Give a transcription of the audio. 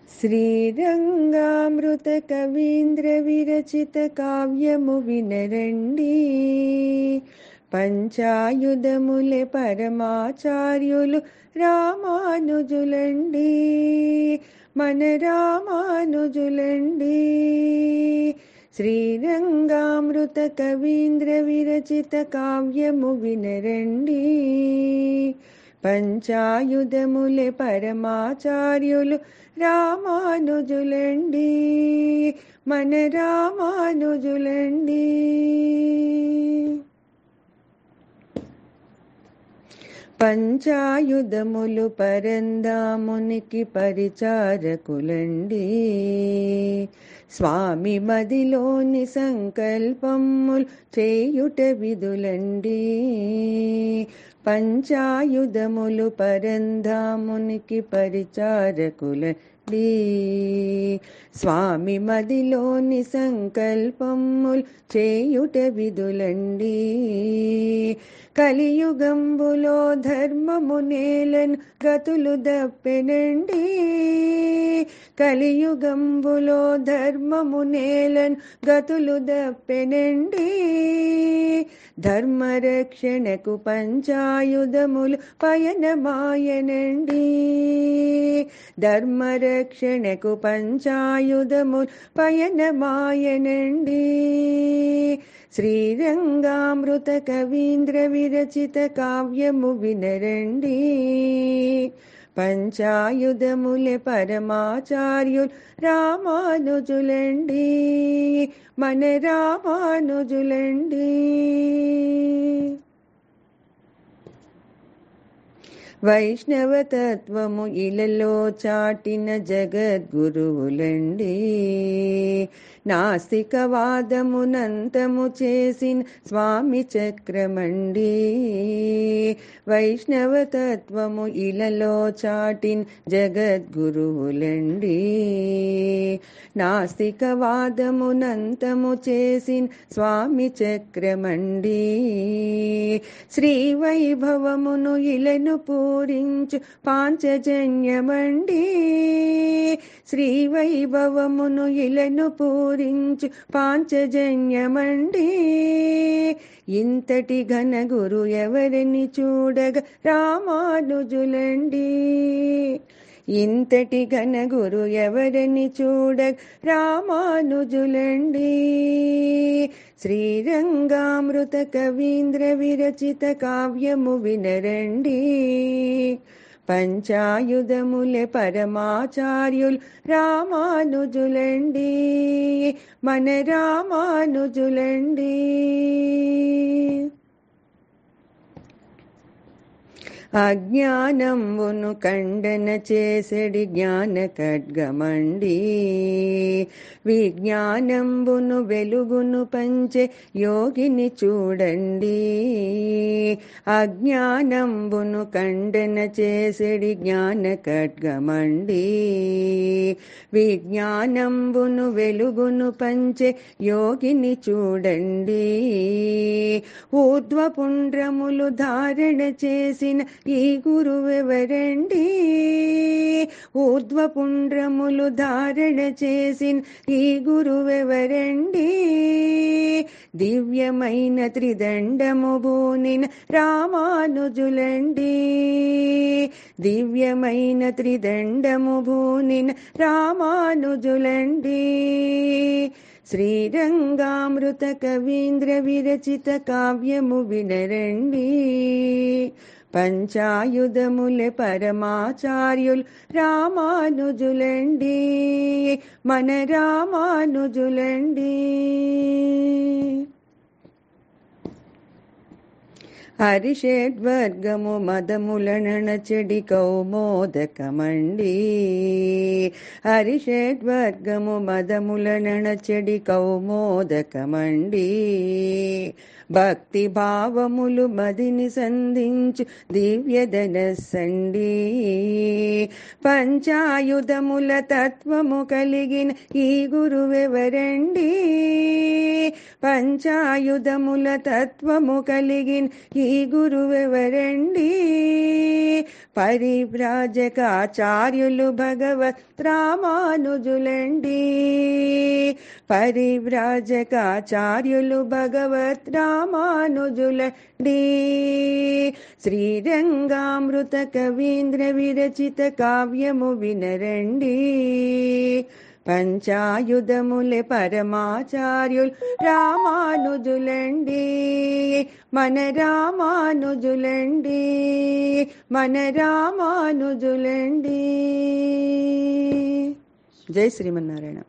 శ్రీరంగామృత కవీంద్ర విరచిత కావ్యము వినరండి. పంచాయుధములే పరమాచార్యులు రామానుజులండి, మన రామానుజులండి. శ్రీరంగామృత కవీంద్ర విరచిత కావ్యము వినరండి. పంచాయుధములే పరమాచార్యులు రామానుజులండి, మన రామానుజులండి. పంచాయుధములు పరందామునికి పరిచారకులండి, స్వామి మదిలోని సంకల్పములు చేయుట విధులండి. పంచాయుధములు పరంధామునికి పరిచారకులండి, స్వామి మదిలోని సంకల్పములు చేయుట విధులండి. కలియుగంబులో ధర్మము నేలను గతులు దప్పెనండి, కలియుగంబులో ధర్మము నేలను గతులు దప్పెనండి. ధర్మరక్షణకు పంచాయుధములు పయనమాయనండి, ధర్మరక్షణకు పంచాయుధములు పయనమాయనండి. శ్రీరంగామృత కవీంద్ర విరచిత కావ్యము వినరండి. పంచాయుధములే పరమాచార్యులు రామానుజులండి, మన రామానుజులండి. వైష్ణవ తత్వము ఇలలో చాటిన జగద్గురువులండి, నాస్తికవాదమునంతము చేసిన స్వామి చక్రమండి. వైష్ణవ తత్వము ఇలలో చాటిన జగద్గురువులండి, నాస్తికవాదమునంతము చేసిన స్వామి చక్రమండి. శ్రీ వైభవమును ఇలను పూరించు పాంచజన్యమండి, శ్రీ వైభవమును ఇలను పూరించు పాంచజన్యమండి. ఇంతటి ఘన గురు ఎవరిని చూడగ రామానుజులండి, ఇంతటి ఘన గురు ఎవరిని చూడగ రామానుజులండి. శ్రీరంగామృత కవీంద్ర విరచిత కావ్యము వినరండి. పంచాయుధములే పరమాచార్యులు రామానుజులండి, మన రామానుజులండి. అజ్ఞానంబును ఖండన చేసెడి జ్ఞాన ఖడ్గమండి, విజ్ఞానంబును వెలుగును పంచే యోగిని చూడండి. అజ్ఞానంబును ఖండన చేసెడి జ్ఞాన ఖడ్గమండి, విజ్ఞానంబును వెలుగును పంచే యోగిని చూడండి. ఊర్ధ్వపుండ్రములు ధారణ చేసిన ఈ గురువెవరండి, ఊర్ధ్వపుండ్రములు ధారణ చేసిన ఈ గురువెవరండి. దివ్యమైన త్రిదండము భూనిన రామానుజులండి, దివ్యమైన త్రిదండము భూనిన రామానుజులండి. శ్రీరంగామృత కవీంద్ర విరచిత కావ్యము వినరండి. పంచాయుధములే పరమాచార్యులు రామానుజులండి, మన రామానుజులండి. హరిషడ్వర్గము మదములనచెడి కౌమోదకమండి, హరిషడ్వర్గము మదములనచెడి కౌమోదకమండి. భక్తి భావములు మదిని సంధించు దివ్యధనస్సండి. పంచాయుధముల తత్వము కలిగిన ఈ గురువెవరండి? పంచాయుధముల తత్వము కలిగిన ఈ గురువెవరండి? పరివ్రాజకాచార్యులు భగవత్ రామానుజులండి. పరివ్రాజకాచార్యులు భగవత్ రామానుజులండి. శ్రీరంగామృత కవీంద్ర విరచిత కావ్యము వినరండి. పంచాయుధములే పరమాచార్యులు రామానుజులండి. మన రామానుజులండి. మన రామానుజులండి. జై శ్రీమన్నారాయణ.